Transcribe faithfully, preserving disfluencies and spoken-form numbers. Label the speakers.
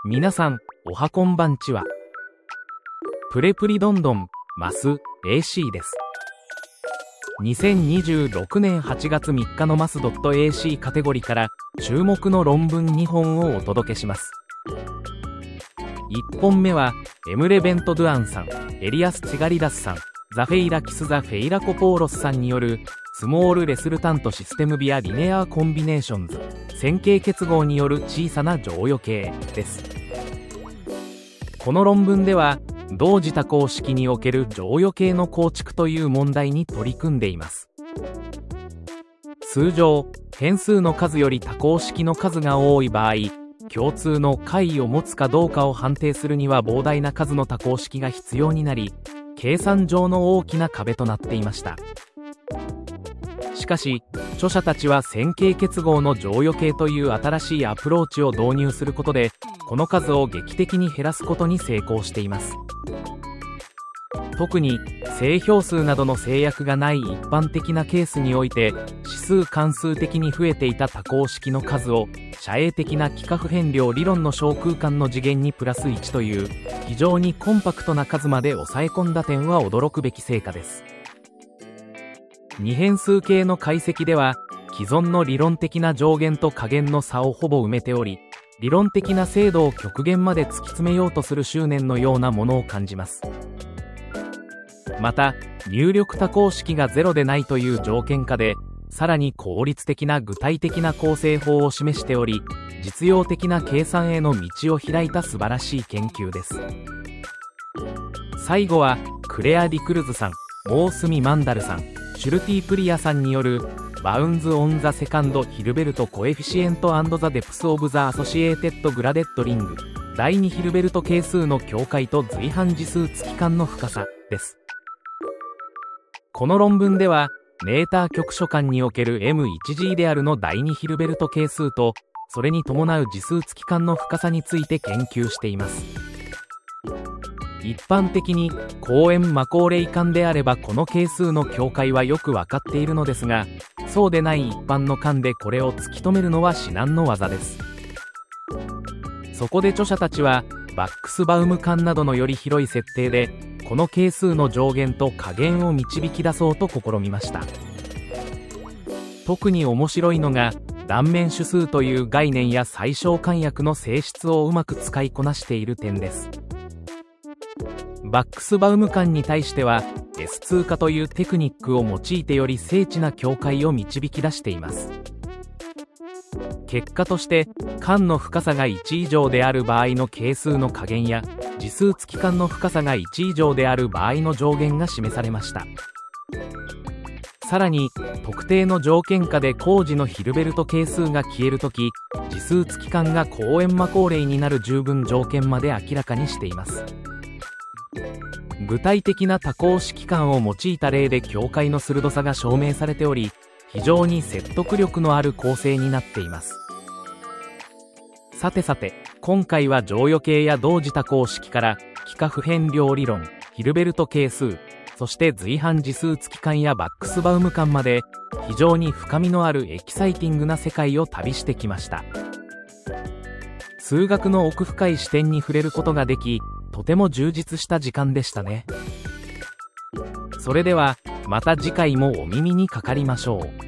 Speaker 1: 皆さん、おはこんばんちは。プレプリどんどん、マス、エーシー です。にせんにじゅうろくねんはちがつみっかのマス .ac カテゴリーから注目の論文にほんをお届けします。いっぽんめは、エムレ・ベント・ドゥアンさん、エリアス・チェガリダスさん、ザ・フェイラ・キス・ザ・フェイラ・コポーロスさんによるスモール・レスルタント・システム・ビア・リネアー・コンビネーションズ、線形結合による小さな剰余計です。この論文では、同時多項式における剰余計の構築という問題に取り組んでいます。通常、変数の数より多項式の数が多い場合、共通の解を持つかどうかを判定するには膨大な数の多項式が必要になり、計算上の大きな壁となっていました。しかし、著者たちは線形結合の剰余計という新しいアプローチを導入することで、この数を劇的に減らすことに成功しています。特に正標数などの制約がない一般的なケースにおいて、指数関数的に増えていた多項式の数を斜映的な幾何不変量理論の小空間の次元にプラスいちという非常にコンパクトな数まで抑え込んだ点は驚くべき成果です。二変数系の解析では、既存の理論的な上限と下限の差をほぼ埋めており、理論的な精度を極限まで突き詰めようとする執念のようなものを感じます。また、入力多項式がゼロでないという条件下で、さらに効率的な具体的な構成法を示しており、実用的な計算への道を開いた素晴らしい研究です。最後は、クレア・ディクルズさん、大隅マンダルさん、シュルティ・プリアさんによるバウンズ・オン・ザ・セカンド・ヒルベルト・コエフィシエント・アンド・ザ・デプス・オブ・ザ・アソシエーテッド・グラデッド・リング、だいにヒルベルト係数の境界と随伴次数付き間の深さです。この論文では、メーター局所間における エムワンジー であるのだいにヒルベルト係数と、それに伴う次数付き間の深さについて研究しています。一般的にコーエン・マコーレイ間であればこの係数の境界はよくわかっているのですが、そうでない一般の間でこれを突き止めるのは至難の業です。そこで著者たちは、バックスバウム間などのより広い設定で、この係数の上限と下限を導き出そうと試みました。特に面白いのが、断面指数という概念や最小間約の性質をうまく使いこなしている点です。バックスバウム間に対しては エスツー 化というテクニックを用いてより精緻な境界を導き出しています。結果として間の深さがいち以上である場合の係数の下限や次数付き間の深さがいち以上である場合の上限が示されました。さらに特定の条件下で工事のヒルベルト係数が消えるとき、次数付き間がコーエン・マコーレイになる十分条件まで明らかにしています。具体的な多項式間を用いた例で境界の鋭さが証明されており、非常に説得力のある構成になっています。さてさて、今回は剰余計や同時多項式から幾何不変量理論、ヒルベルト係数、そして随伴次数付き間やバックスバウム間まで非常に深みのあるエキサイティングな世界を旅してきました。数学の奥深い視点に触れることができ、とても充実した時間でしたね。それではまた次回もお耳にかかりましょう。